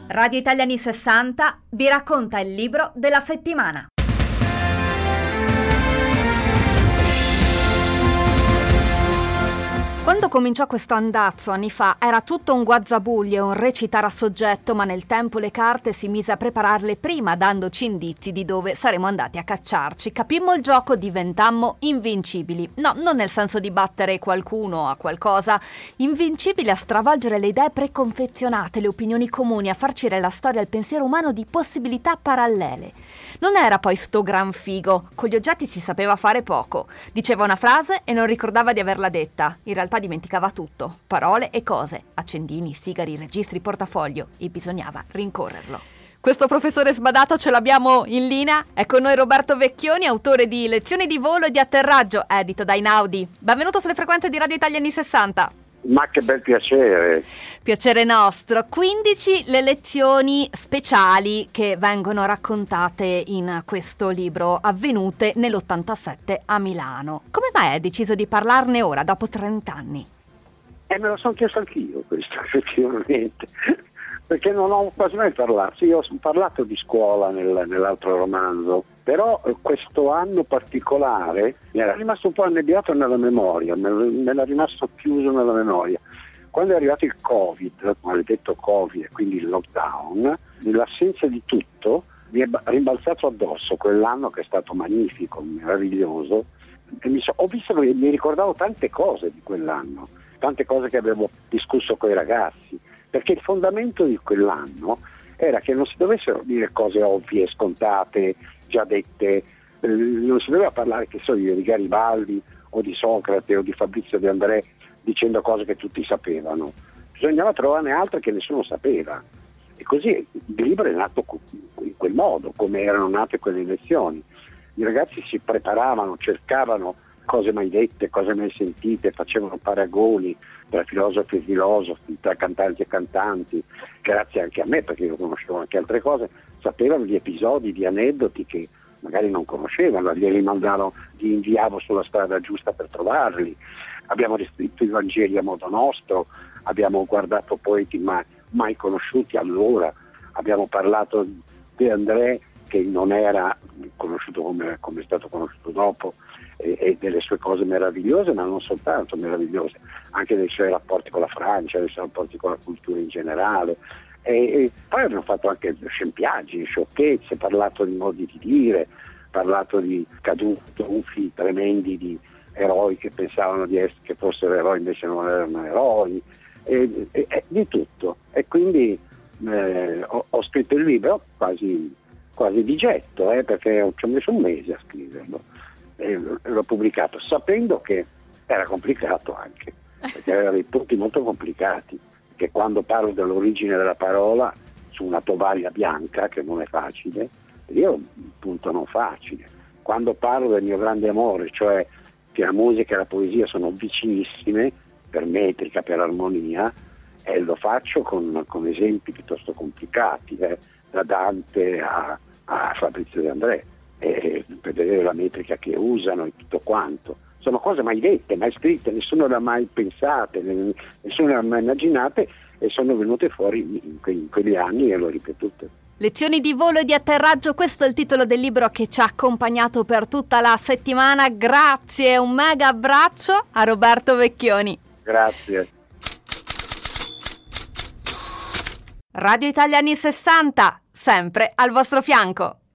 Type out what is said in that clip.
Radio Italiani 60 vi racconta il libro della settimana. Quando cominciò questo andazzo anni fa era tutto un guazzabuglio e un recitare a soggetto, ma nel tempo le carte si mise a prepararle prima, dandoci indizi di dove saremmo andati a cacciarci. Capimmo il gioco, diventammo invincibili. No, non nel senso di battere qualcuno a qualcosa, invincibili a stravolgere le idee preconfezionate, le opinioni comuni, a farci la storia e il pensiero umano di possibilità parallele. Non era poi sto gran figo, con gli oggetti ci sapeva fare poco. Diceva una frase e non ricordava di averla detta. In realtà dimenticava tutto, parole e cose, accendini, sigari, registri, portafoglio, e bisognava rincorrerlo. Questo professore sbadato ce l'abbiamo in linea. È con noi Roberto Vecchioni, autore di Lezioni di volo e di atterraggio, edito da Einaudi. Benvenuto sulle frequenze di Radio Italia anni 60. Ma che bel piacere. Piacere nostro. 15 le lezioni speciali che vengono raccontate in questo libro, avvenute nell'87 a Milano. Come mai hai deciso di parlarne ora, dopo 30 anni? Me lo sono chiesto anch'io questo, effettivamente, perché non ho quasi mai parlato. Io ho parlato di scuola nell'altro romanzo, però questo anno particolare mi era rimasto un po' annebbiato nella memoria, me l'ha rimasto chiuso nella memoria. Quando è arrivato il Covid, il maledetto Covid, e quindi il lockdown, l'assenza di tutto mi è rimbalzato addosso quell'anno che è stato magnifico, meraviglioso, e ho visto che mi ricordavo tante cose di quell'anno, tante cose che avevo discusso con i ragazzi, perché il fondamento di quell'anno era che non si dovessero dire cose ovvie, scontate, già dette, non si doveva parlare, che so io, di Garibaldi o di Socrate o di Fabrizio De André dicendo cose che tutti sapevano. Bisognava trovarne altre che nessuno sapeva, e così il libro è nato in quel modo, come erano nate quelle lezioni. I ragazzi si preparavano, cercavano cose mai dette, cose mai sentite, facevano paragoni tra filosofi e filosofi, tra cantanti e cantanti, grazie anche a me, perché io conoscevo anche altre cose, sapevano di episodi, di aneddoti che magari non conoscevano, glieli mandavo, li inviavo sulla strada giusta per trovarli. Abbiamo riscritto i Vangeli a modo nostro, abbiamo guardato poeti mai conosciuti allora, abbiamo parlato di André, che non era conosciuto come è stato conosciuto dopo, e delle sue cose meravigliose, ma non soltanto meravigliose, anche dei suoi rapporti con la Francia, dei suoi rapporti con la cultura in generale. E poi abbiamo fatto anche scempiaggi, sciocchezze, parlato di modi di dire, parlato di caduti tremendi di eroi che pensavano che fossero eroi, invece non erano eroi, e di tutto. E quindi ho scritto il libro quasi di getto, perché ci ho messo un mese a scriverlo, e l'ho pubblicato sapendo che era complicato anche, perché aveva dei punti molto complicati, che quando parlo dell'origine della parola su una tovaglia bianca, che non è facile, lì è un punto non facile. Quando parlo del mio grande amore, cioè che la musica e la poesia sono vicinissime per metrica, per armonia, e lo faccio con esempi piuttosto complicati, da Dante a Fabrizio De André, per vedere la metrica che usano e tutto quanto. Sono cose mai dette, mai scritte, nessuno le ha mai pensate, nessuno le ha mai immaginate, e sono venute fuori in quegli anni e l'ho ripetute. Lezioni di volo e di atterraggio, questo è il titolo del libro che ci ha accompagnato per tutta la settimana. Grazie, un mega abbraccio a Roberto Vecchioni. Grazie. Radio Italia anni 60, sempre al vostro fianco.